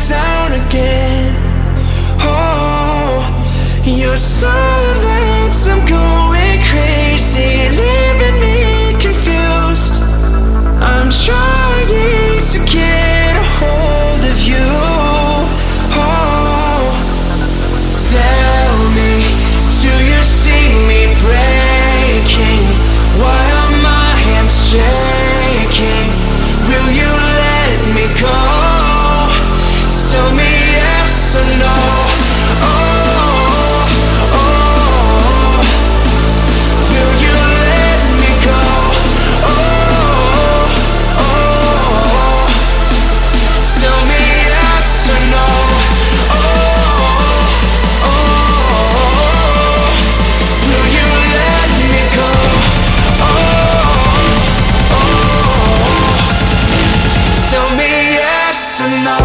down again. Oh, your silence, I'm going crazy, leaving me confused. I'm trying to get a hold of you. Oh, tell me, do you see me breaking? Why are my hands shaking? Will you let me go? Tell me yes or no. Oh, oh, will you let me go? Oh, oh, tell me yes or no. Oh, oh, will you let me go? Oh, oh, tell me yes or no.